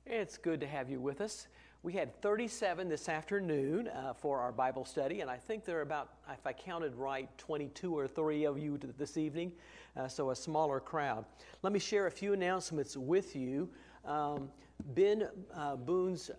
It's good to have you with us. We had 37 this afternoon for our Bible study, and I think there are about, if I counted right, 22 or 3 of you this evening, so a smaller crowd. Let me share a few announcements with you. Ben Boone's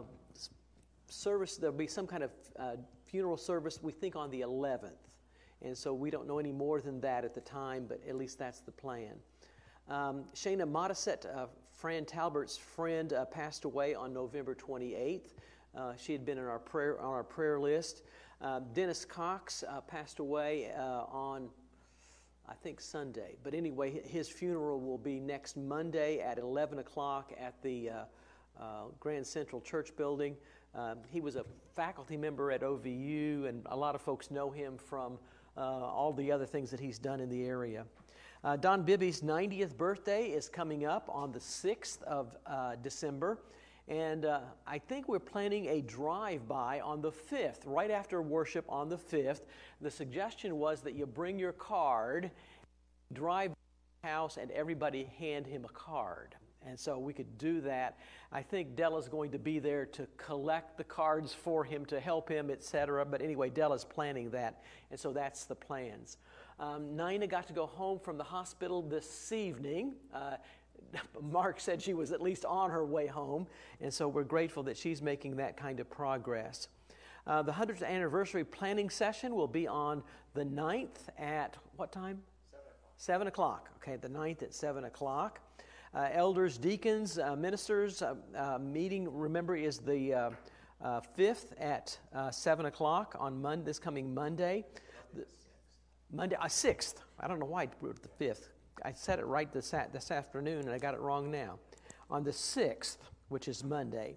service, there'll be some kind of funeral service, we think on the 11th, and so we don't know any more than that at the time, but at least that's the plan. Shana Modisette, Fran Talbert's friend, passed away on November 28th. She had been on our prayer list. Dennis Cox passed away on, I think, Sunday. But anyway, his funeral will be next Monday at 11 o'clock at the Grand Central Church building. He was a faculty member at OVU, and a lot of folks know him from all the other things that he's done in the area. Don Bibby's 90th birthday is coming up on the 6th of December, and I think we're planning a drive-by on the 5th, right after worship on the 5th. The suggestion was that you bring your card, drive to the house, and everybody hand him a card. And so we could do that. I think Della's going to be there to collect the cards for him, to help him, etc. But anyway, Della's planning that, and so that's the plans. Nina got to go home from the hospital this evening. Mark said she was at least on her way home, and so we're grateful that she's making that kind of progress. The 100th anniversary planning session will be on the 9th at what time? 7 o'clock. Okay, the 9th at 7 o'clock. Elders, deacons, ministers meeting, remember, is the 5th at 7 o'clock on this coming Monday. Monday, 6th. I don't know why I wrote the 5th. I said it right this afternoon, and I got it wrong now. On the 6th, which is Monday.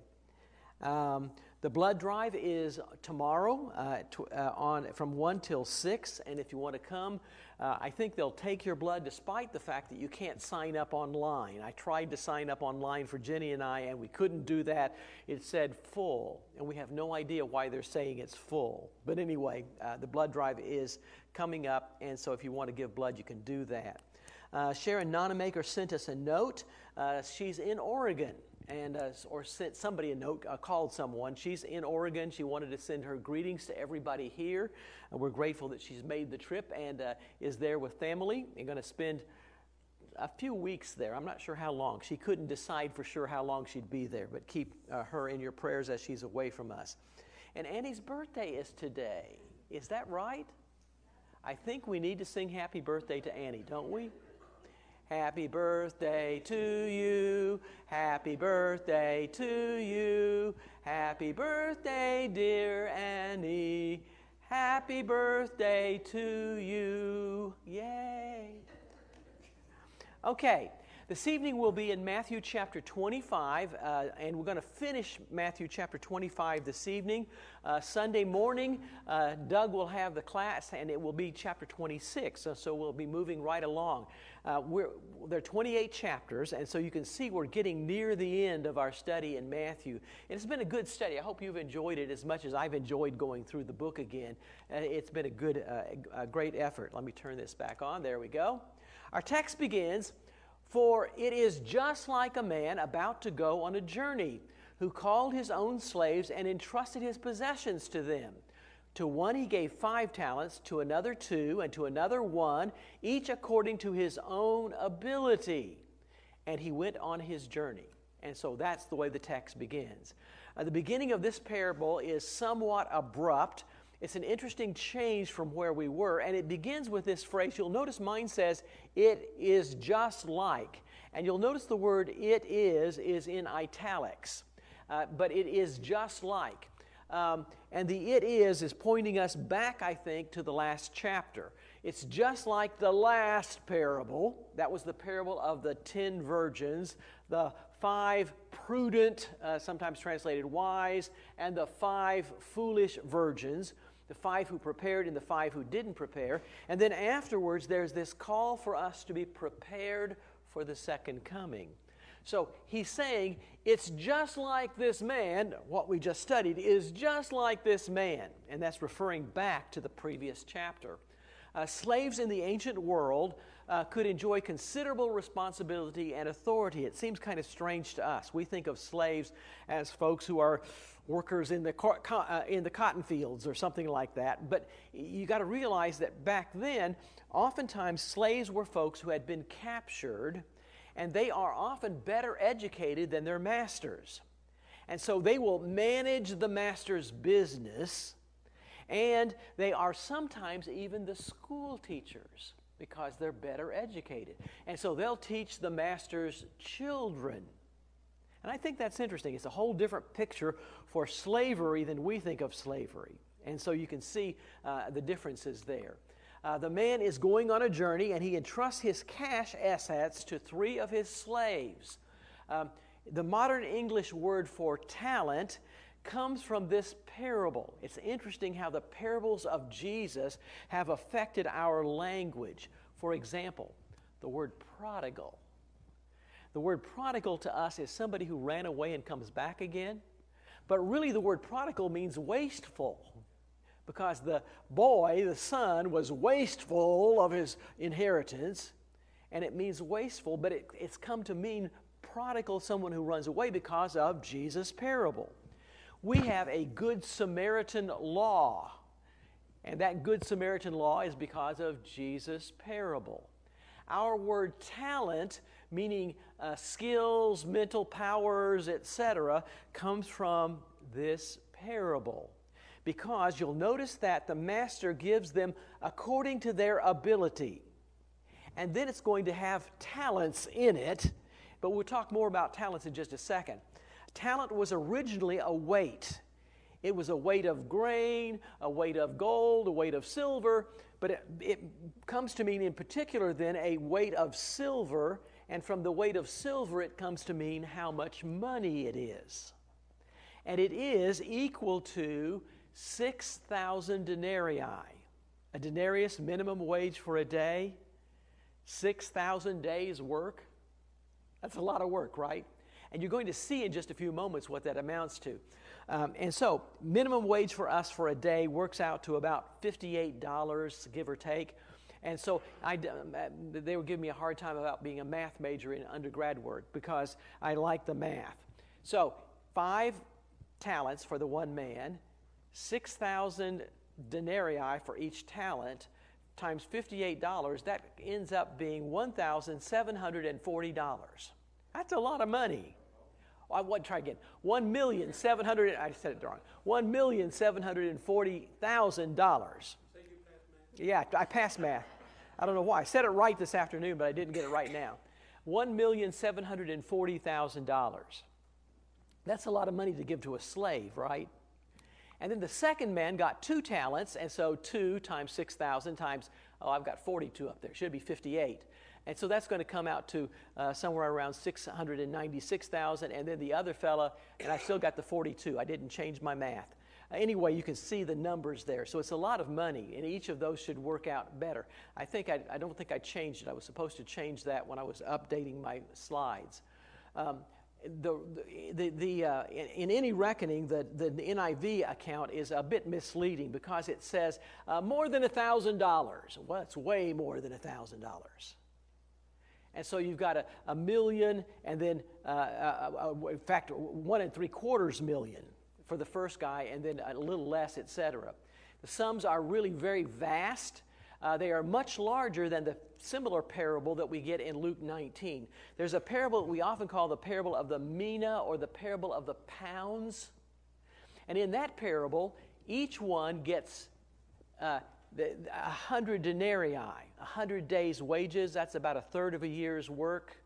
The blood drive is tomorrow from 1 till 6, and if you want to come, I think they'll take your blood despite the fact that you can't sign up online. I tried to sign up online for Jenny and I, and we couldn't do that. It said full, and we have no idea why they're saying it's full. But anyway, the blood drive is coming up, and so if you want to give blood, you can do that. Sharon Nonamaker sent us a note. She's in Oregon. Or sent somebody a note, called someone. She's in Oregon. She wanted to send her greetings to everybody here. We're grateful that she's made the trip and is there with family and going to spend a few weeks there. I'm not sure how long. She couldn't decide for sure how long she'd be there, but keep her in your prayers as she's away from us. And Annie's birthday is today. Is that right? I think we need to sing happy birthday to Annie, don't we? Happy birthday to you, happy birthday to you, happy birthday, dear Annie, happy birthday to you, yay. Okay, this evening we'll be in Matthew chapter 25, and we're going to finish Matthew chapter 25 this evening. Sunday morning, Doug will have the class, and it will be chapter 26, so we'll be moving right along. There are 28 chapters, and so you can see we're getting near the end of our study in Matthew. And it's been a good study. I hope you've enjoyed it as much as I've enjoyed going through the book again. It's been a great effort. Let me turn this back on. There we go. Our text begins, "For it is just like a man about to go on a journey, who called his own slaves and entrusted his possessions to them. To one he gave 5 talents, to another 2, and to another 1, each according to his own ability. And he went on his journey." And so that's the way the text begins. The beginning of this parable is somewhat abrupt. It's an interesting change from where we were, and it begins with this phrase. You'll notice mine says, "It is just like." And you'll notice the word "it is" in italics. But it is just like. And the "it is" pointing us back, I think, to the last chapter. It's just like the last parable. That was the parable of the 10 virgins, the 5 prudent, sometimes translated wise, and the 5 foolish virgins, the 5 who prepared and the 5 who didn't prepare. And then afterwards, there's this call for us to be prepared for the second coming. So he's saying, it's just like this man, what we just studied is just like this man. And that's referring back to the previous chapter. Slaves in the ancient world could enjoy considerable responsibility and authority. It seems kind of strange to us. We think of slaves as folks who are workers in the cotton fields or something like that. But you got to realize that back then, oftentimes slaves were folks who had been captured, and they are often better educated than their masters. And so they will manage the master's business, and they are sometimes even the school teachers because they're better educated. And so they'll teach the master's children. And I think that's interesting. It's a whole different picture for slavery than we think of slavery. And so you can see the differences there. The man is going on a journey, and he entrusts his cash assets to 3 of his slaves. The modern English word for talent comes from this parable. It's interesting how the parables of Jesus have affected our language. For example, the word prodigal. The word prodigal to us is somebody who ran away and comes back again. But really the word prodigal means wasteful, because the boy, the son, was wasteful of his inheritance, and it means wasteful, but it's come to mean prodigal, someone who runs away, because of Jesus' parable. We have a Good Samaritan law, and that Good Samaritan law is because of Jesus' parable. Our word talent, meaning skills, mental powers, etc., comes from this parable. Because you'll notice that the master gives them according to their ability. And then it's going to have talents in it, but we'll talk more about talents in just a second. Talent was originally a weight. It was a weight of grain, a weight of gold, a weight of silver, but it comes to mean in particular then a weight of silver, and from the weight of silver it comes to mean how much money it is. And it is equal to 6,000 denarii. A denarius, minimum wage for a day, 6,000 days' work. That's a lot of work, right? And you're going to see in just a few moments what that amounts to. And so, minimum wage for us for a day works out to about $58, give or take. And so, they were giving me a hard time about being a math major in undergrad work because I like the math. So, 5 talents for the one man, 6,000 denarii for each talent, times $58, that ends up being $1,740. That's a lot of money. I want to try again. $1,700,000. I said it wrong. $1,740,000. Yeah, I passed math. I don't know why. I said it right this afternoon, but I didn't get it right now. $1,740,000. That's a lot of money to give to a slave, right? And then the second man got 2 talents, and so 2 times 6,000 times, I've got 42 up there. Should be 58. And so that's going to come out to somewhere around 696,000. And then the other fella, and I still got the 42. I didn't change my math. Anyway, you can see the numbers there. So it's a lot of money, and each of those should work out better. I don't think I changed it. I was supposed to change that when I was updating my slides. In any reckoning, the NIV account is a bit misleading because it says more than $1,000. Well, it's way more than $1,000. And so you've got a million, and then, in fact, 1 3/4 million for the first guy, and then a little less, etc. The sums are really very vast. They are much larger than the similar parable that we get in Luke 19. There's a parable that we often call the parable of the mina, or the parable of the pounds. And in that parable, each one gets 100 denarii, 100 days' wages. That's about a third of a year's work,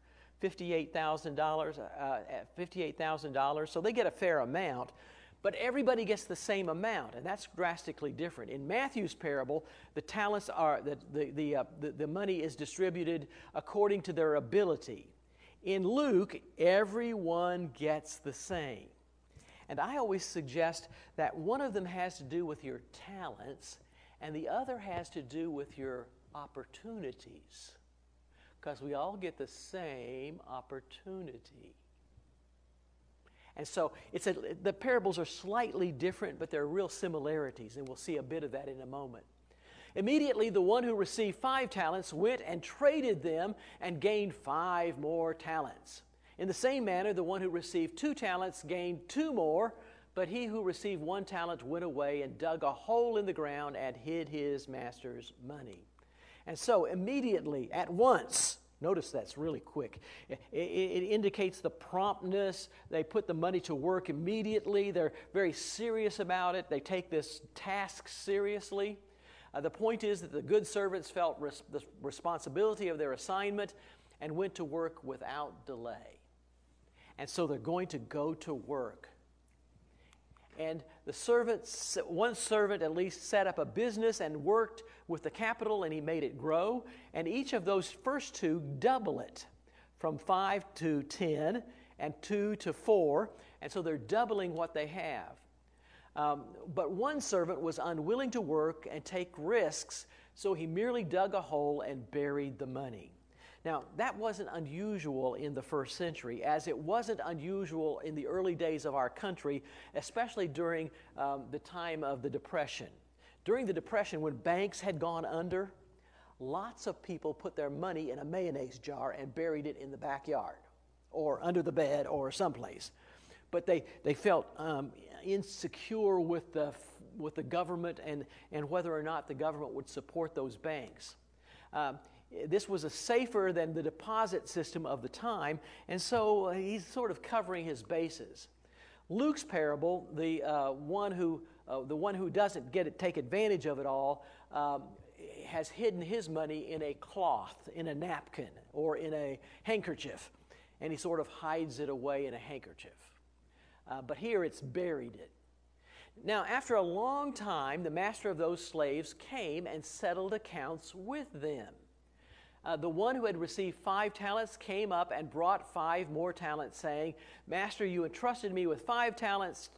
$58,000. So they get a fair amount. But everybody gets the same amount, and that's drastically different. In Matthew's parable, the talents are, the money is distributed according to their ability. In Luke, everyone gets the same. And I always suggest that one of them has to do with your talents, and the other has to do with your opportunities, because we all get the same opportunity. And so the parables are slightly different, but there are real similarities, and we'll see a bit of that in a moment. Immediately, the one who received 5 talents went and traded them and gained 5 more talents. In the same manner, the one who received 2 talents gained 2 more, but he who received 1 talent went away and dug a hole in the ground and hid his master's money. And so immediately, at once, notice that's really quick. It indicates the promptness. They put the money to work immediately. They're very serious about it. They take this task seriously. The point is that the good servants felt the responsibility of their assignment and went to work without delay. And so they're going to go to work. And one servant at least set up a business and worked with the capital, and he made it grow. And each of those first 2 double it from 5 to 10 and 2 to 4. And so they're doubling what they have. But one servant was unwilling to work and take risks, so he merely dug a hole and buried the money. Now, that wasn't unusual in the first century, as it wasn't unusual in the early days of our country, especially during the time of the Depression. During the Depression, when banks had gone under, lots of people put their money in a mayonnaise jar and buried it in the backyard or under the bed or someplace. But they felt insecure with the government and whether or not the government would support those banks. This was safer than the deposit system of the time, and so he's sort of covering his bases. Luke's parable, the one who doesn't take advantage of it all, has hidden his money in a cloth, in a napkin, or in a handkerchief, and he sort of hides it away in a handkerchief. But here it's buried it. Now, after a long time, the master of those slaves came and settled accounts with them. The one who had received 5 talents came up and brought 5 more talents, saying, "Master, you entrusted me with 5 talents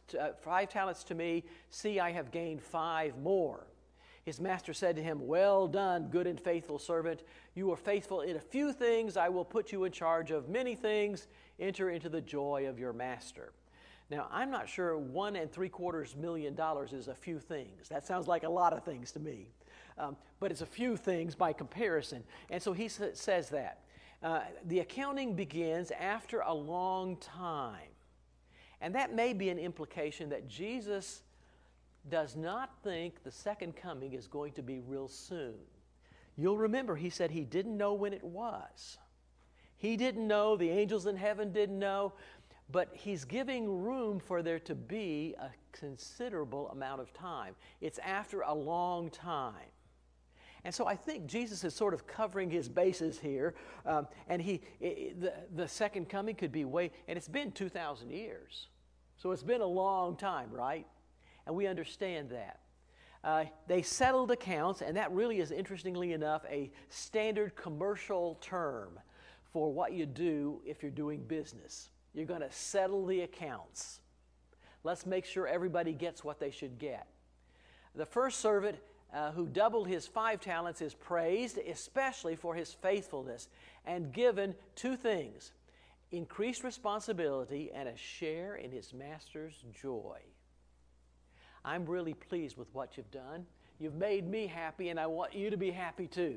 to me. See, I have gained 5 more." His master said to him, "Well done, good and faithful servant. You are faithful in a few things. I will put you in charge of many things. Enter into the joy of your master." Now, I'm not sure $1.75 million is a few things. That sounds like a lot of things to me. But it's a few things by comparison. And so he says that. The accounting begins after a long time. And that may be an implication that Jesus does not think the second coming is going to be real soon. You'll remember he said he didn't know when it was. He didn't know, the angels in heaven didn't know, but he's giving room for there to be a considerable amount of time. It's after a long time. And so I think Jesus is sort of covering his bases here, and the second coming could be and it's been 2,000 years. So it's been a long time, right? And we understand that. They settled accounts, and that really is, interestingly enough, a standard commercial term for what you do if you're doing business. You're going to settle the accounts. Let's make sure everybody gets what they should get. The first servant who doubled his 5 talents is praised, especially for his faithfulness, and given 2 things: increased responsibility and a share in his master's joy. I'm really pleased with what you've done. You've made me happy, and I want you to be happy too.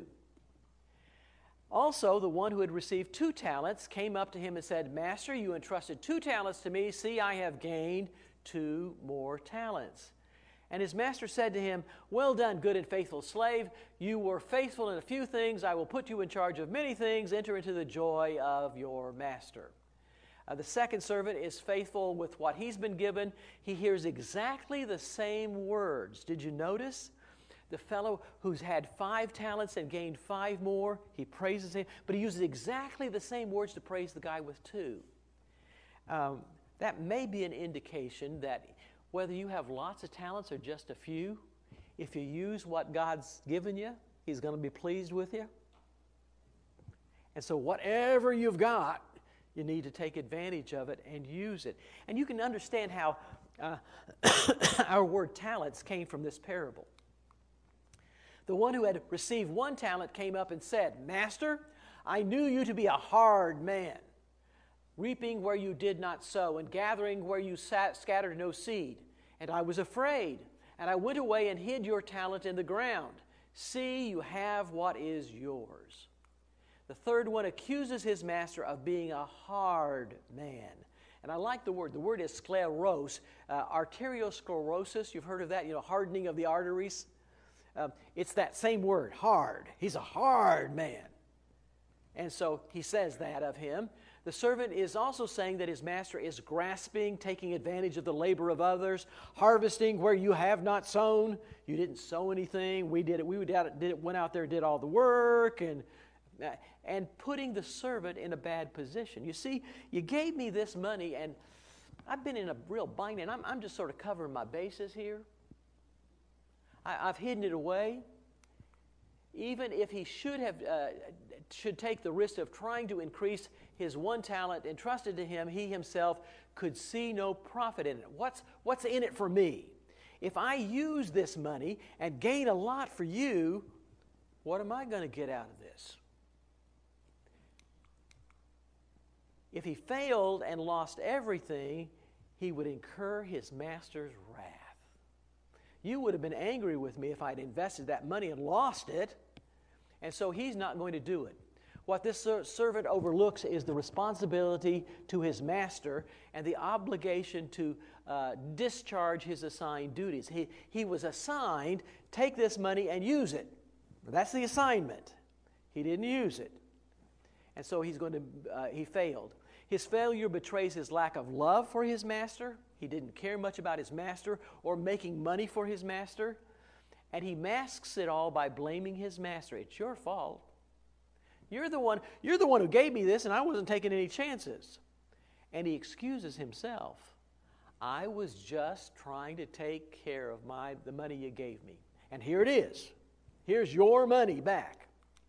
Also, the one who had received 2 talents came up to him and said, "Master, you entrusted 2 talents to me. See, I have gained 2 more talents." And his master said to him, "Well done, good and faithful slave. You were faithful in a few things. I will put you in charge of many things. Enter into the joy of your master." The second servant is faithful with what he's been given. He hears exactly the same words. Did you notice? The fellow who's had 5 talents and gained 5 more, he praises him, but he uses exactly the same words to praise the guy with 2. That may be an indication that whether you have lots of talents or just a few, if you use what God's given you, he's going to be pleased with you. And so whatever you've got, you need to take advantage of it and use it. And you can understand how our word talents came from this parable. The one who had received 1 talent came up and said, "Master, I knew you to be a hard man, reaping where you did not sow, and gathering where you scattered no seed. And I was afraid, and I went away and hid your talent in the ground. See, you have what is yours. The third one accuses his master of being a hard man. And I like the word. The word is scleros, arteriosclerosis. You've heard of that, hardening of the arteries. It's that same word, hard. He's a hard man. And so he says that of him. The servant is also saying that his master is grasping, taking advantage of the labor of others, harvesting where you have not sown. You didn't sow anything. We did it. Went out there, did all the work, and putting the servant in a bad position. You see, you gave me this money, and I've been in a real bind, and I'm just sort of covering my bases here. I've hidden it away. Even if he should take the risk of trying to increase his one talent entrusted to him, he himself could see no profit in it. What's in it for me? If I use this money and gain a lot for you, what am I going to get out of this? If he failed and lost everything, he would incur his master's wrath. You would have been angry with me if I'd invested that money and lost it. And so he's not going to do it. What this servant overlooks is the responsibility to his master and the obligation to discharge his assigned duties. He was assigned, take this money and use it. That's the assignment. He didn't use it. And so he failed. His failure betrays his lack of love for his master. He didn't care much about his master or making money for his master. And he masks it all by blaming his master. It's your fault. You're the one who gave me this, and I wasn't taking any chances. And he excuses himself. I was just trying to take care of the money you gave me. And here it is. Here's your money back.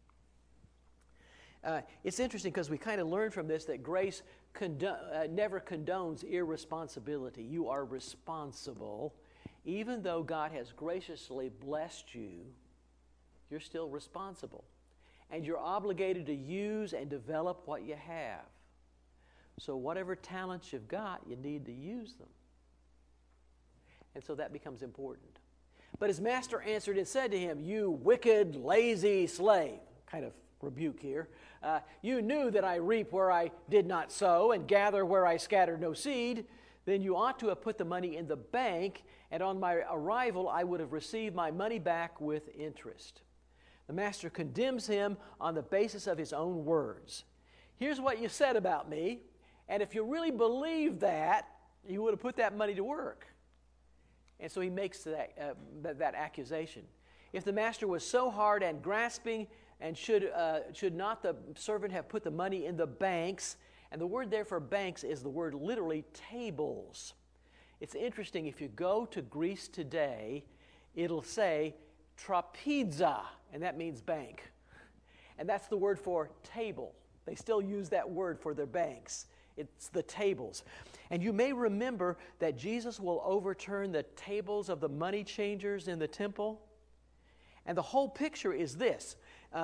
It's interesting because we kind of learn from this that grace never condones irresponsibility. You are responsible. Even though God has graciously blessed you, you're still responsible. And you're obligated to use and develop what you have. So whatever talents you've got, you need to use them. And so that becomes important. But his master answered and said to him, "You wicked, lazy slave," kind of rebuke here, "you knew that I reap where I did not sow and gather where I scattered no seed. Then you ought to have put the money in the bank, and on my arrival I would have received my money back with interest." The master condemns him on the basis of his own words. Here's what you said about me, and if you really believe that, you would have put that money to work. And so he makes that accusation. If the master was so hard and grasping, and should not the servant have put the money in the banks? And the word there for banks is the word literally tables. It's interesting, if you go to Greece today, it'll say trapeza, and that means bank. And that's the word for table. They still use that word for their banks. It's the tables. And you may remember that Jesus will overturn the tables of the money changers in the temple. And the whole picture is this.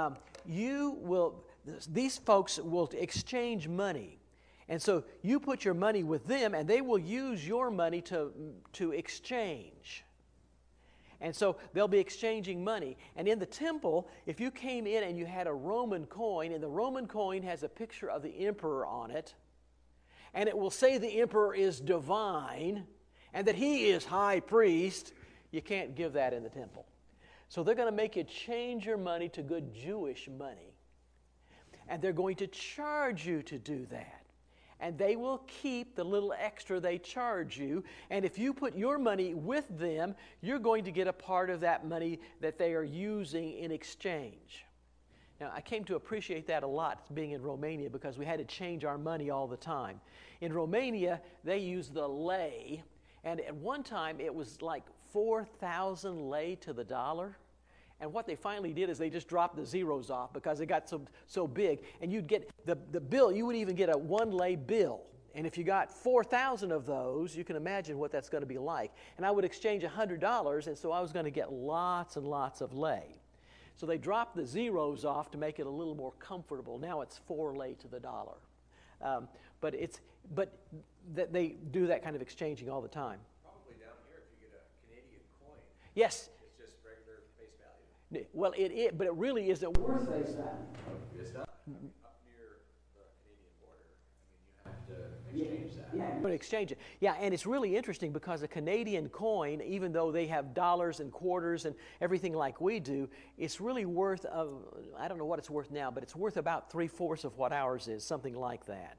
These folks will exchange money. And so you put your money with them, and they will use your money to exchange. And so they'll be exchanging money. And in the temple, if you came in and you had a Roman coin, and the Roman coin has a picture of the emperor on it, and it will say the emperor is divine, and that he is high priest, you can't give that in the temple. So they're going to make you change your money to good Jewish money. And they're going to charge you to do that. And they will keep the little extra they charge you. And if you put your money with them, you're going to get a part of that money that they are using in exchange. Now, I came to appreciate that a lot being in Romania because we had to change our money all the time. In Romania, they use the lei. And at one time, it was like 4,000 lei to the dollar. And what they finally did is they just dropped the zeros off because it got so big. And you'd get the bill, you would even get a 1 lei bill. And if you got 4,000 of those, you can imagine what that's going to be like. And I would exchange $100, and so I was going to get lots and lots of lei. So they dropped the zeros off to make it a little more comfortable. Now it's 4 lei to the dollar. But they do that kind of exchanging all the time. Probably down here, if you get a Canadian coin, yes. It's just regular face value. Well, but it really isn't worth face value. It's not. I mean, up near the Canadian border, I mean, you have to exchange that. Yeah, you're going to exchange it. Yeah, and it's really interesting because a Canadian coin, even though they have dollars and quarters and everything like we do, it's really worth, I don't know what it's worth now, but it's worth about 3/4 of what ours is, something like that.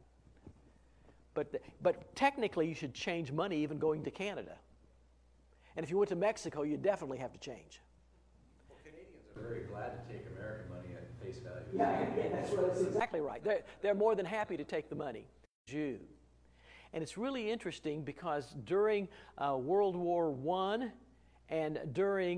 But technically, you should change money even going to Canada. And if you went to Mexico, you definitely have to change. Well, Canadians are very glad to take American money at face value. Yeah, that's exactly right. They're more than happy to take the money. Jew. And it's really interesting because during World War I and during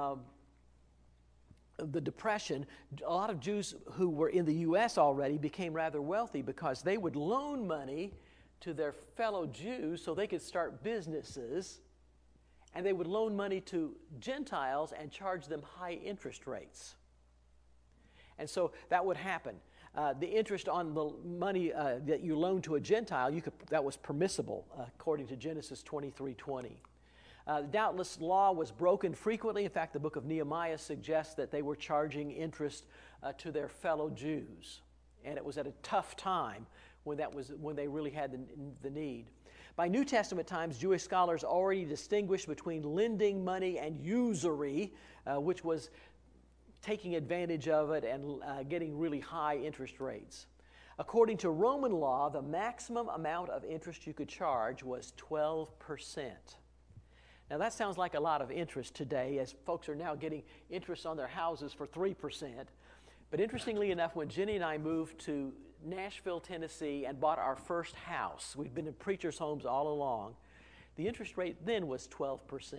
the Depression, a lot of Jews who were in the U.S. already became rather wealthy because they would loan money to their fellow Jews so they could start businesses, and they would loan money to Gentiles and charge them high interest rates. And so that would happen. The interest on the money that you loan to a Gentile, that was permissible according to Genesis 23:20. The doubtless law was broken frequently. In fact, the book of Nehemiah suggests that they were charging interest to their fellow Jews. And it was at a tough time when they really had the need. By New Testament times, Jewish scholars already distinguished between lending money and usury, which was taking advantage of it and getting really high interest rates. According to Roman law, the maximum amount of interest you could charge was 12%. Now that sounds like a lot of interest today, as folks are now getting interest on their houses for 3%. But interestingly enough, when Jenny and I moved to Nashville, Tennessee, and bought our first house, we'd been in preachers' homes all along, the interest rate then was 12%,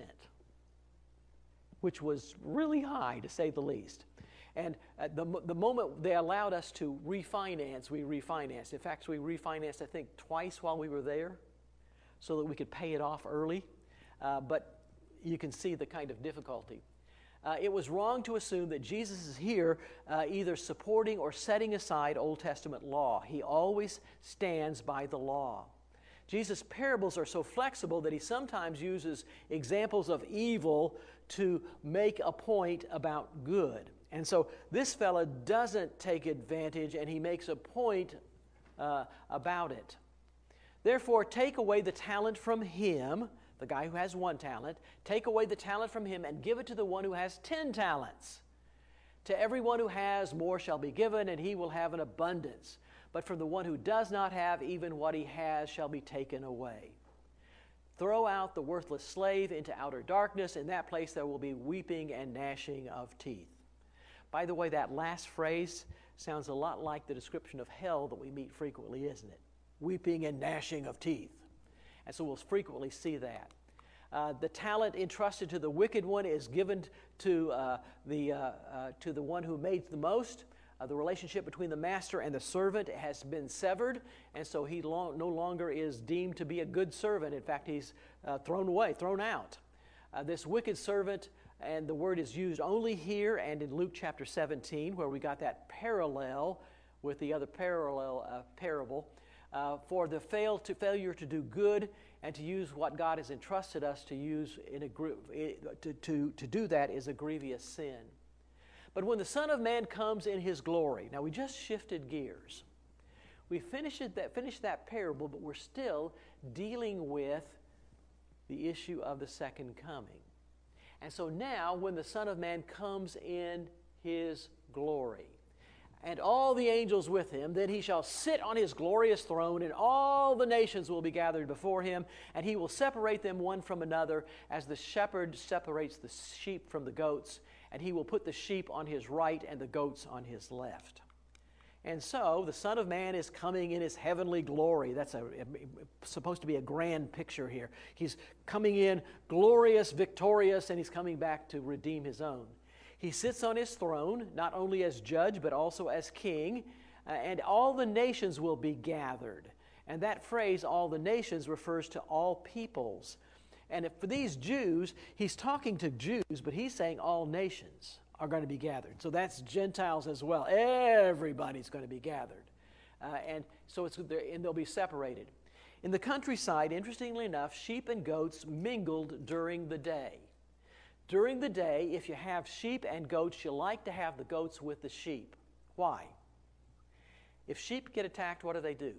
which was really high, to say the least. And the moment they allowed us to refinance, we refinanced. In fact, we refinanced, I think, twice while we were there so that we could pay it off early. But you can see the kind of difficulty. It was wrong to assume that Jesus is here either supporting or setting aside Old Testament law. He always stands by the law. Jesus' parables are so flexible that he sometimes uses examples of evil to make a point about good. And so this fellow doesn't take advantage, and he makes a point about it. Therefore, take away the talent from him, the guy who has 1 talent, take away the talent from him and give it to the one who has 10 talents. To everyone who has, more shall be given, and he will have an abundance. But from the one who does not have, even what he has shall be taken away. Throw out the worthless slave into outer darkness. In that place there will be weeping and gnashing of teeth. By the way, that last phrase sounds a lot like the description of hell that we meet frequently, isn't it? Weeping and gnashing of teeth. And so we'll frequently see that. The talent entrusted to the wicked one is given to the one who made the most. The relationship between the master and the servant has been severed, and so he no longer is deemed to be a good servant. In fact, he's thrown away, thrown out. This wicked servant, and the word is used only here and in Luke chapter 17, where we got that parallel with the other parallel parable. For the failure to do good and to use what God has entrusted us to use to do that is a grievous sin. But when the Son of Man comes in his glory, now we just shifted gears. We finished that parable, but we're still dealing with the issue of the second coming. And so now, when the Son of Man comes in his glory, and all the angels with him, then he shall sit on his glorious throne, and all the nations will be gathered before him, and he will separate them one from another, as the shepherd separates the sheep from the goats, and he will put the sheep on his right and the goats on his left. And so the Son of Man is coming in his heavenly glory. That's supposed to be a grand picture here. He's coming in glorious, victorious, and he's coming back to redeem his own. He sits on his throne, not only as judge, but also as king, and all the nations will be gathered. And that phrase, all the nations, refers to all peoples. And for these Jews, he's talking to Jews, but he's saying all nations are going to be gathered. So that's Gentiles as well. Everybody's going to be gathered. And they'll be separated. In the countryside, interestingly enough, sheep and goats mingled during the day. During the day, if you have sheep and goats, you like to have the goats with the sheep. Why? If sheep get attacked, what do?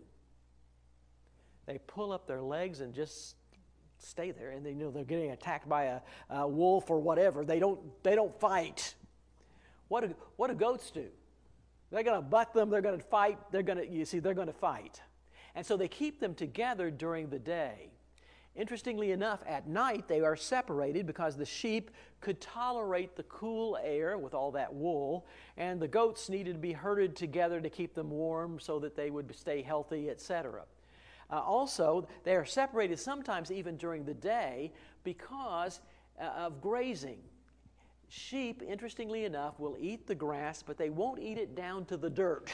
They pull up their legs and just stay there, and they're getting attacked by a wolf or whatever. They don't fight. What do goats do? They're going to butt them. They're going to fight. They're going to fight, and so they keep them together during the day. Interestingly enough, at night they are separated because the sheep could tolerate the cool air with all that wool, and the goats needed to be herded together to keep them warm so that they would stay healthy, etc. Also, they are separated sometimes even during the day because of grazing. Sheep, interestingly enough, will eat the grass, but they won't eat it down to the dirt.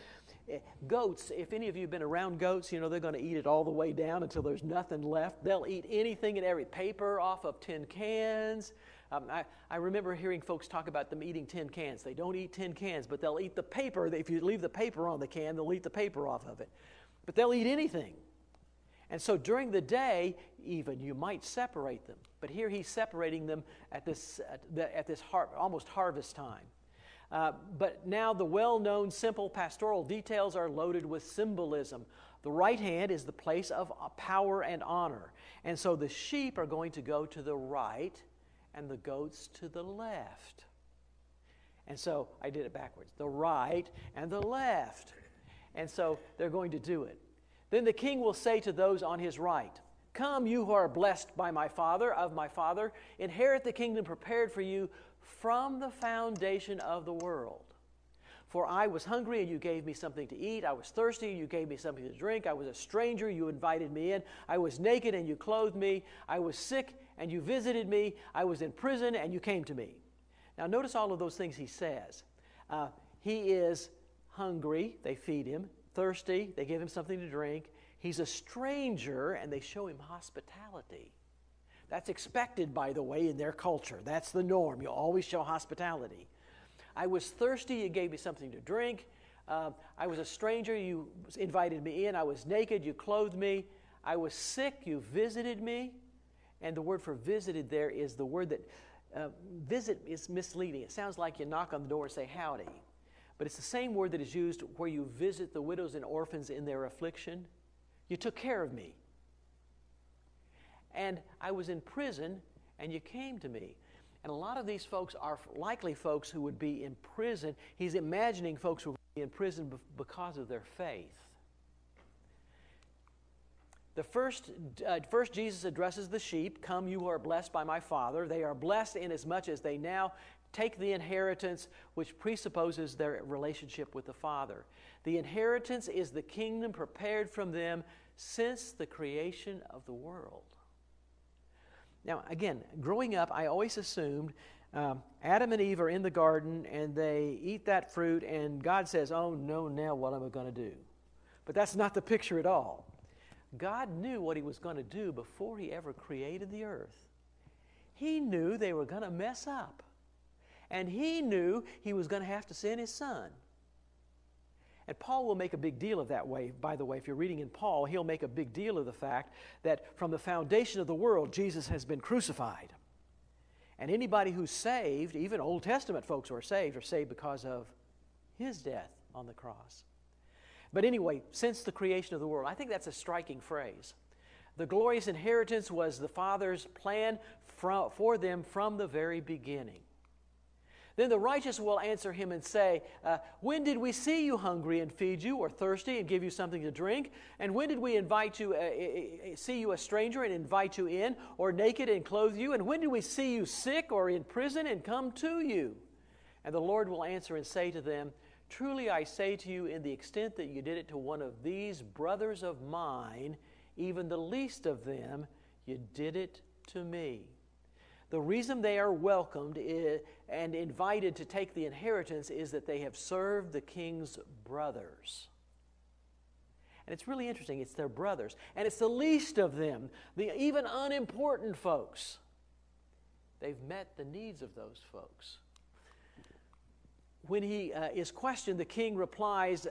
Goats, if any of you have been around goats, they're going to eat it all the way down until there's nothing left. They'll eat anything and every paper off of tin cans. I remember hearing folks talk about them eating tin cans. They don't eat tin cans, but they'll eat the paper. If you leave the paper on the can, they'll eat the paper off of it. But they'll eat anything. And so during the day, even, you might separate them. But here he's separating them at this almost harvest time. But now the well-known simple pastoral details are loaded with symbolism. The right hand is the place of power and honor. And so the sheep are going to go to the right and the goats to the left. And so I did it backwards. The right and the left. And so they're going to do it. Then the king will say to those on his right, "Come, you who are blessed by my Father, inherit the kingdom prepared for you from the foundation of the world. For I was hungry, and you gave me something to eat. I was thirsty, and you gave me something to drink. I was a stranger, you invited me in. I was naked, and you clothed me. I was sick, and you visited me. I was in prison, and you came to me." Now notice all of those things he says. He is hungry, they feed him. Thirsty, they give him something to drink. He's a stranger, and they show him hospitality. That's expected, by the way, in their culture. That's the norm. You'll always show hospitality. I was thirsty, you gave me something to drink. I was a stranger, you invited me in. I was naked, you clothed me. I was sick, you visited me. And the word for visited there is the word that visit is misleading. It sounds like you knock on the door and say howdy. But it's the same word that is used where you visit the widows and orphans in their affliction. You took care of me. And I was in prison, and you came to me. And a lot of these folks are likely folks who would be in prison. He's imagining folks who would be in prison because of their faith. First Jesus addresses the sheep. "Come, you who are blessed by my Father." They are blessed inasmuch as they now take the inheritance, which presupposes their relationship with the Father. The inheritance is the kingdom prepared from them since the creation of the world. Now, again, growing up, I always assumed Adam and Eve are in the garden, and they eat that fruit, and God says, "Oh, no, now what am I going to do?" But that's not the picture at all. God knew what he was going to do before he ever created the earth. He knew they were going to mess up. And he knew he was going to have to send his son. And Paul will make a big deal of that way. By the way, if you're reading in Paul, he'll make a big deal of the fact that from the foundation of the world, Jesus has been crucified. And anybody who's saved, even Old Testament folks who are saved because of his death on the cross. But anyway, since the creation of the world, I think that's a striking phrase. The glorious inheritance was the Father's plan for them from the very beginning. Then the righteous will answer him and say, "When did we see you hungry and feed you, or thirsty and give you something to drink? And when did we see you a stranger and invite you in, or naked and clothe you? And when did we see you sick or in prison and come to you?" And the Lord will answer and say to them, "Truly I say to you, in the extent that you did it to one of these brothers of mine, even the least of them, you did it to me." The reason they are welcomed and invited to take the inheritance is that they have served the king's brothers. And it's really interesting. It's their brothers. And it's the least of them, the even unimportant folks. They've met the needs of those folks. When he is questioned, the king replies,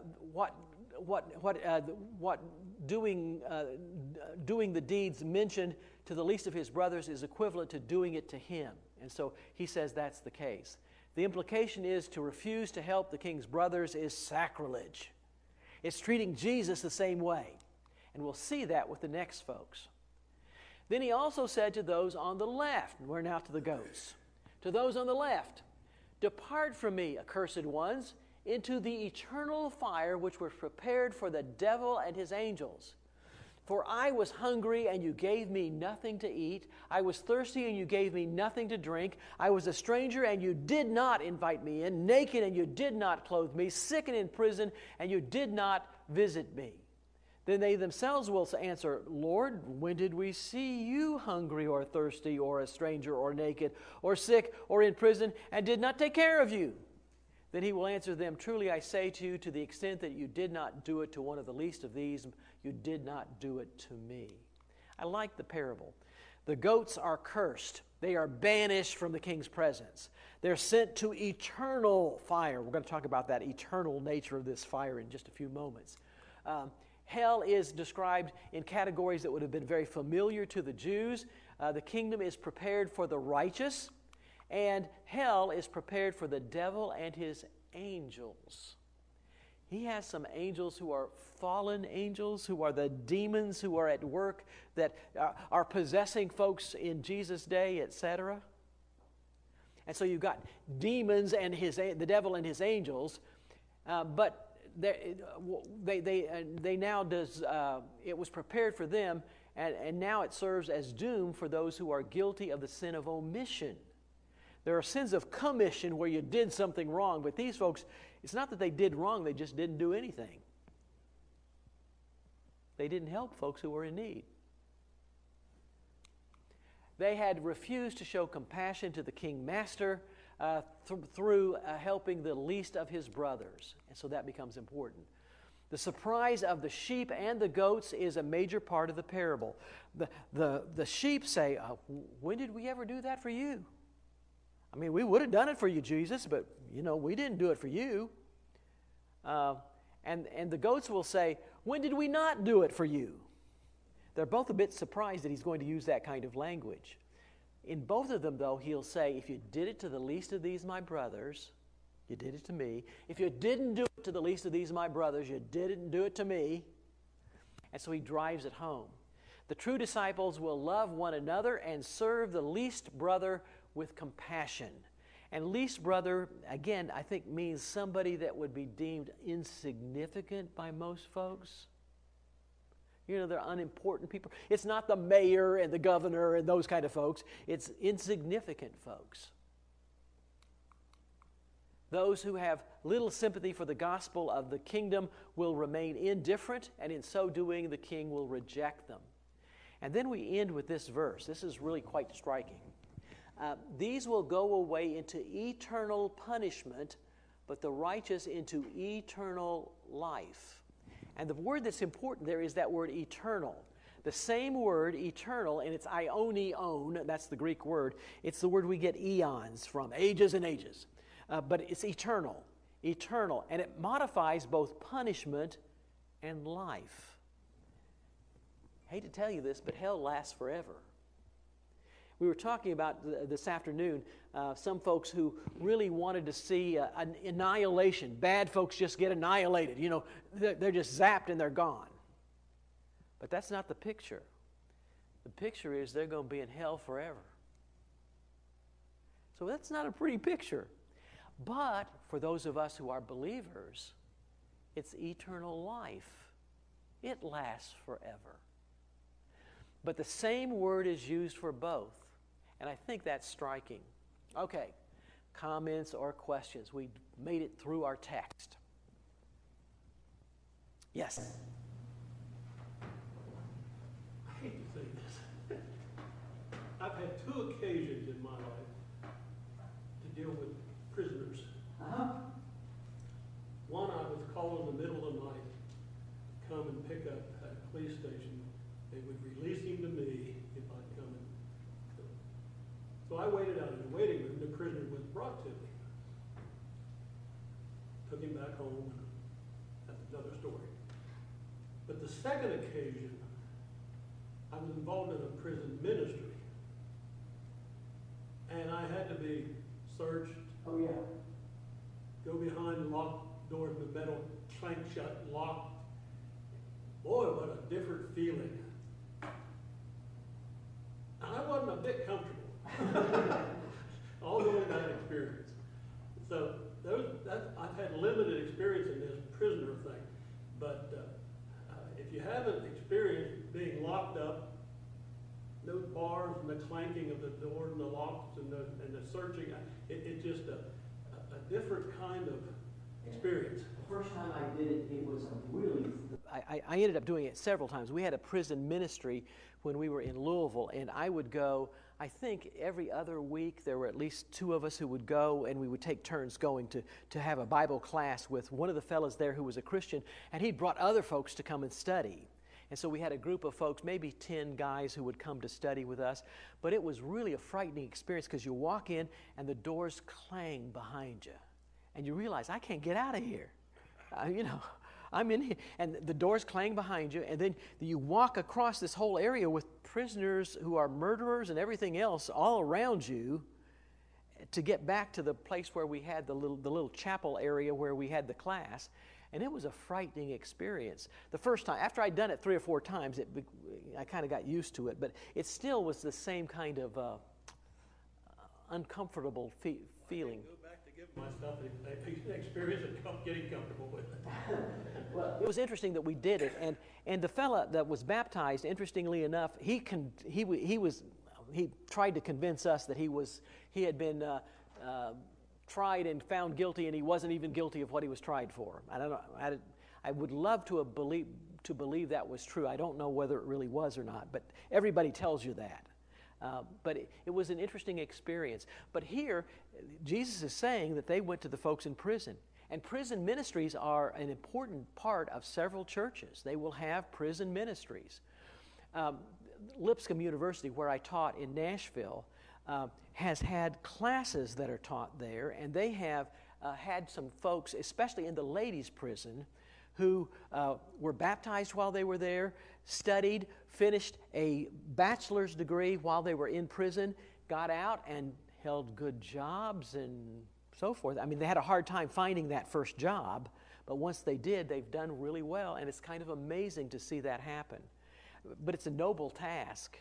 doing the deeds mentioned to the least of his brothers is equivalent to doing it to him. And so he says that's the case. The implication is to refuse to help the king's brothers is sacrilege. It's treating Jesus the same way. And we'll see that with the next folks. Then he also said to those on the left, and we're now to the goats, to those on the left, depart from me, accursed ones, into the eternal fire which was prepared for the devil and his angels. For I was hungry, and you gave me nothing to eat. I was thirsty, and you gave me nothing to drink. I was a stranger, and you did not invite me in. Naked, and you did not clothe me. Sick and in prison, and you did not visit me. Then they themselves will answer, Lord, when did we see you hungry or thirsty or a stranger or naked or sick or in prison and did not take care of you? Then he will answer them, truly I say to you, to the extent that you did not do it to one of the least of these, you did not do it to me. I like the parable. The goats are cursed. They are banished from the king's presence. They're sent to eternal fire. We're going to talk about that eternal nature of this fire in just a few moments. Hell is described in categories that would have been very familiar to the Jews. The kingdom is prepared for the righteous, and hell is prepared for the devil and his angels. He has some angels who are fallen angels, who are the demons who are at work, that are possessing folks in Jesus' day, etc. And so you've got demons and the devil and his angels, but they now does it was prepared for them, and now it serves as doom for those who are guilty of the sin of omission. There are sins of commission where you did something wrong, but these folks, it's not that they did wrong, they just didn't do anything. They didn't help folks who were in need. They had refused to show compassion to the king master through helping the least of his brothers. And so that becomes important. The surprise of the sheep and the goats is a major part of the parable. The sheep say, when did we ever do that for you? I mean, we would have done it for you, Jesus, but, we didn't do it for you. And the goats will say, when did we not do it for you? They're both a bit surprised that he's going to use that kind of language. In both of them, though, he'll say, if you did it to the least of these my brothers, you did it to me. If you didn't do it to the least of these my brothers, you didn't do it to me. And so he drives it home. The true disciples will love one another and serve the least brother with compassion. And least brother, again, I think means somebody that would be deemed insignificant by most folks. They're unimportant people. It's not the mayor and the governor and those kind of folks. It's insignificant folks. Those who have little sympathy for the gospel of the kingdom will remain indifferent, and in so doing, the king will reject them. And then we end with this verse. This is really quite striking. These will go away into eternal punishment, but the righteous into eternal life. And the word that's important there is that word eternal. The same word, eternal, and it's aionion, that's the Greek word. It's the word we get eons from, ages and ages. But it's eternal, and it modifies both punishment and life. I hate to tell you this, but hell lasts forever. We were talking about this afternoon some folks who really wanted to see an annihilation. Bad folks just get annihilated. They're just zapped and they're gone. But that's not the picture. The picture is they're going to be in hell forever. So that's not a pretty picture. But for those of us who are believers, it's eternal life. It lasts forever. But the same word is used for both. And I think that's striking. Okay, comments or questions? We made it through our text. Yes? I hate to say this. I've had 2 occasions in my life to deal with prisoners. One, I was called in the middle of the night to come and pick up at a police station. They would release him to me if I'd come in. So I waited out in the waiting room. The prisoner was brought to me. Took him back home. That's another story. But the second occasion, I was involved in a prison ministry. and I had to be searched, Oh, yeah. go behind locked doors, the metal clank shut, locked. Boy, what a different feeling. And I wasn't a bit comfortable, all during that experience. So I've had limited experience in this prisoner thing, but if you haven't experienced being locked up, those bars and the clanking of the doors and the locks and the searching, it's just a different kind of experience. The first time I did it, it was a really... I ended up doing it several times. We had a prison ministry when we were in Louisville, and I would go, I think every other week there were at least 2 of us who would go, and we would take turns going to have a Bible class with one of the fellows there who was a Christian, and he'd brought other folks to come and study. And so we had a group of folks, maybe 10 guys who would come to study with us. But it was really a frightening experience because you walk in and the doors clang behind you. And you realize, I can't get out of here. I'm in here. And the doors clang behind you. And then you walk across this whole area with prisoners who are murderers and everything else all around you to get back to the place where we had the little chapel area where we had the class. And it was a frightening experience. The first time, after I'd done it 3 or 4 times, I kind of got used to it, but it still was the same kind of uncomfortable feeling. I go back to give my stuff an experience of getting comfortable with it. Well, it was interesting that we did it, and the fella that was baptized, interestingly enough, he tried to convince us that he had been tried and found guilty, and he wasn't even guilty of what he was tried for. I don't know. I would love to believe that was true. I don't know whether it really was or not, but everybody tells you that. But it was an interesting experience. But here, Jesus is saying that they went to the folks in prison. And prison ministries are an important part of several churches. They will have prison ministries. Lipscomb University, where I taught in Nashville, has had classes that are taught there, and they have had some folks, especially in the ladies' prison, who were baptized while they were there, studied, finished a bachelor's degree while they were in prison, got out and held good jobs and so forth. I mean, they had a hard time finding that first job, but once they did, they've done really well, and it's kind of amazing to see that happen. But it's a noble task,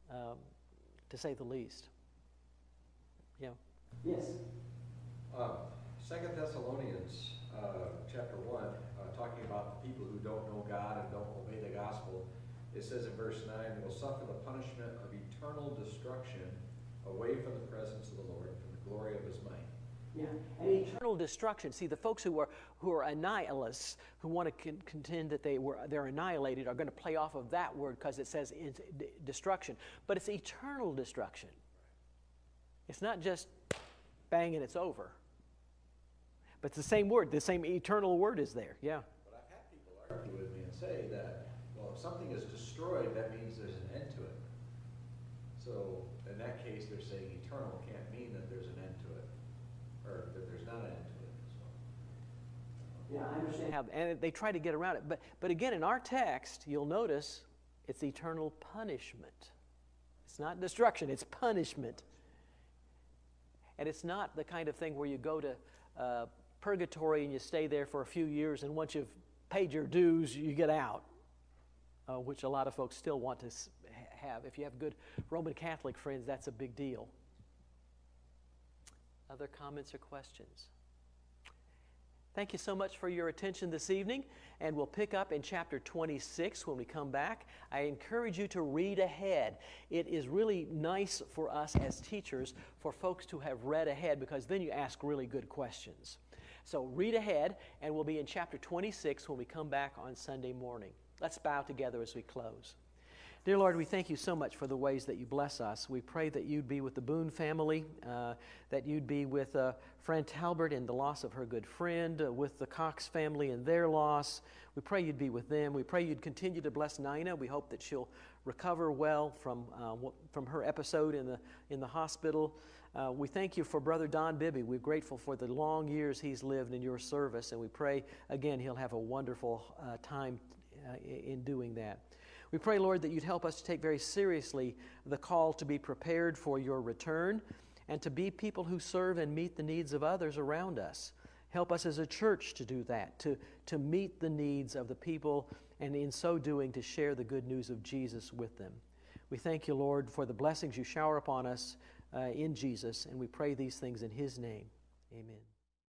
to say the least. Yeah. Yes. 2 Thessalonians chapter 1, talking about the people who don't know God and don't obey the gospel, it says in verse 9, they will suffer the punishment of eternal destruction away from the presence of the Lord, from the glory of his might. Yeah, and eternal destruction. See, the folks who are annihilists, who want to contend that they're annihilated, are going to play off of that word because it says it's destruction. But it's eternal destruction. It's not just bang and it's over. But it's the same word, the same eternal word is there, yeah. But I've had people argue with me and say that, well, if something is destroyed, that means there's an end to it. So in that case, they're saying eternal can't mean that there's an end to it, or that there's not an end to it. So. Yeah, I understand how, and they try to get around it. But again, in our text, you'll notice it's eternal punishment. It's not destruction, it's punishment. And it's not the kind of thing where you go to purgatory and you stay there for a few years, and once you've paid your dues, you get out, which a lot of folks still want to have. If you have good Roman Catholic friends, that's a big deal. Other comments or questions? Thank you so much for your attention this evening, and we'll pick up in chapter 26 when we come back. I encourage you to read ahead. It is really nice for us as teachers for folks to have read ahead, because then you ask really good questions. So read ahead, and we'll be in chapter 26 when we come back on Sunday morning. Let's bow together as we close. Dear Lord, we thank you so much for the ways that you bless us. We pray that you'd be with the Boone family, that you'd be with Fran Talbert in the loss of her good friend, with the Cox family and their loss. We pray you'd be with them. We pray you'd continue to bless Nina. We hope that she'll recover well from her episode in the hospital. We thank you for Brother Don Bibby. We're grateful for the long years he's lived in your service, and we pray, again, he'll have a wonderful time in doing that. We pray, Lord, that you'd help us to take very seriously the call to be prepared for your return, and to be people who serve and meet the needs of others around us. Help us as a church to do that, to meet the needs of the people, and in so doing to share the good news of Jesus with them. We thank you, Lord, for the blessings you shower upon us in Jesus, and we pray these things in His name. Amen.